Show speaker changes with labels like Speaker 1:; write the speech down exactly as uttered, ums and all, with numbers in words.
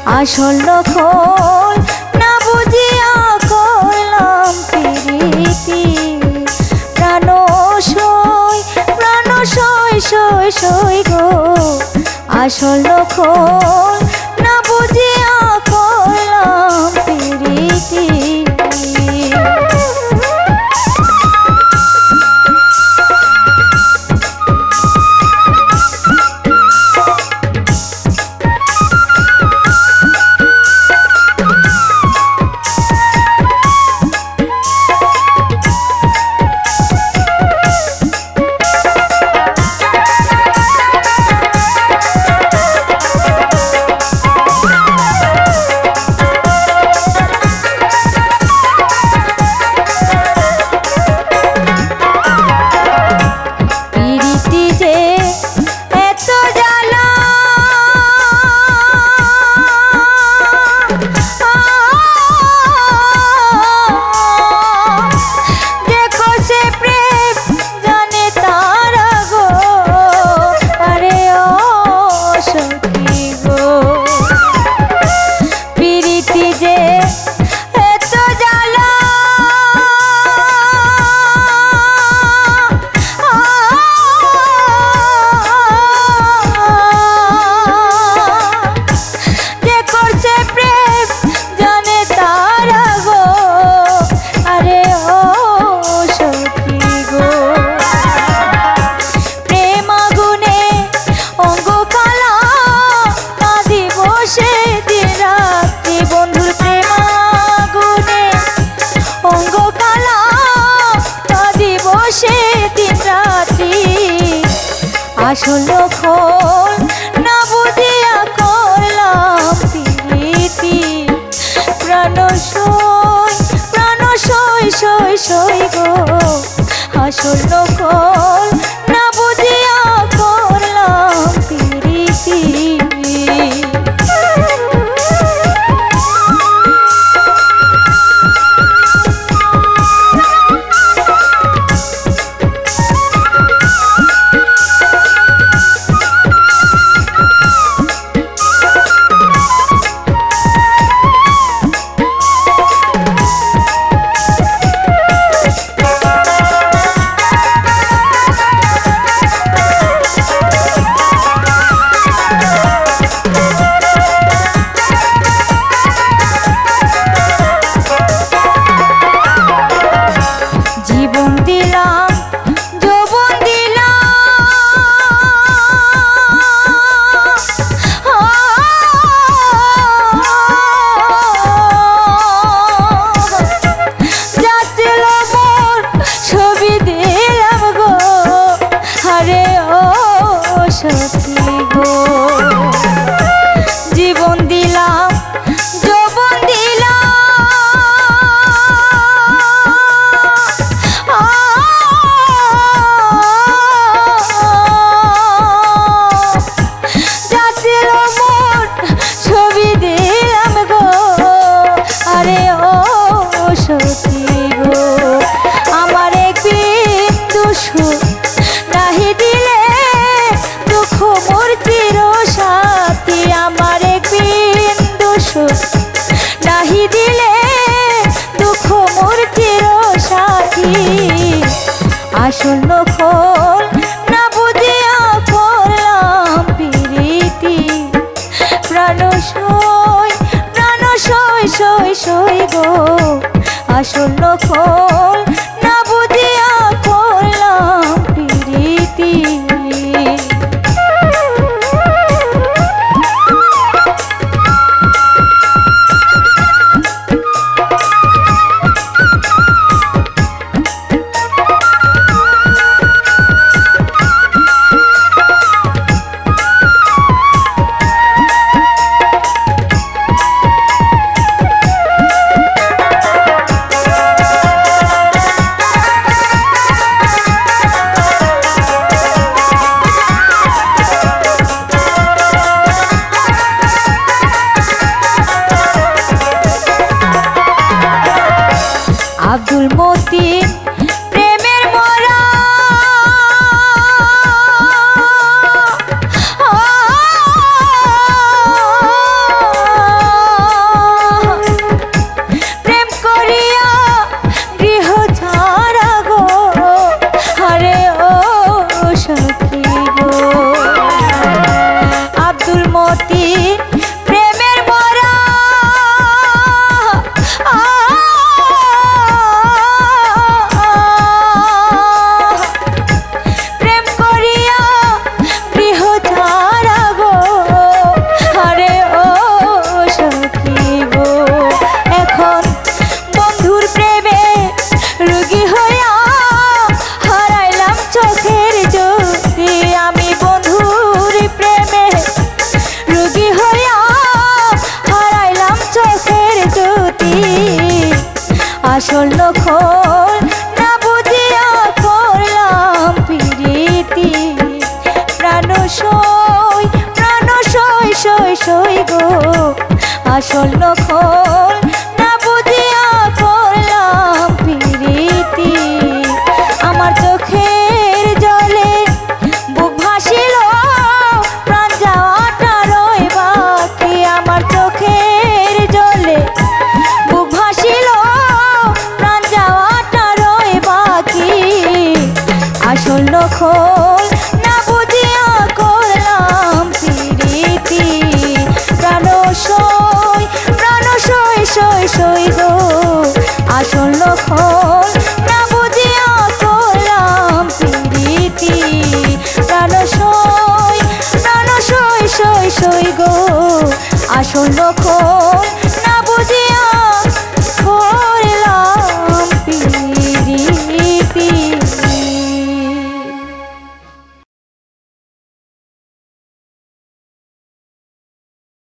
Speaker 1: আসল লক্ষণ না বুঝিয়া করলাম প্রীতি। প্রাণ সই প্রাণ সই সই সই গো, আসল লক্ষণ না বুঝিয়া করলাম প্রীতি। আসল লক্ষণ না বুঝিয়া করলাম প্রীতি। প্রাণ সই প্রাণ সই সই সই গো, আসল লক্ষণ না বুঝিয়া করলাম প্রীতি। জীবন দিলাম যৌবন দিলাম, যাচ্ছিল মোর ছবি দিলাম গো। আরে ও সখী গো, আমার এক বিন্দু সুখ নাহি দিলে দুঃখ মোর চির সাথী। আমার এক বিন্দু সুখ নাহি দিলে দুঃখ মোর চির সাথী। আসল লক্ষণ না বুঝিয়া করলাম প্রীতি। প্রাণ সই প্রাণ সই সই সই গো, আসল লক্ষণ না বুঝিয়া করলাম প্রীতি। আসল নখল না বুঝিয়া করলাম প্রীতি। আমার চোখের জলে বুক ভাসিল প্রাণ যাওয়াটা রয় বাকি। আমার চোখের জলে বুক ভাসিল প্রাণ যাওয়াটা রয় বাকি। আসল নখল না বুঝিয়া করলাম প্রীতি। প্রাণ সই প্রাণ সই সই সই গো আসল নখল না বুঝিয়া করলাম প্রীতি। প্রাণ সই প্রাণ সই সই সই গো আসল নখল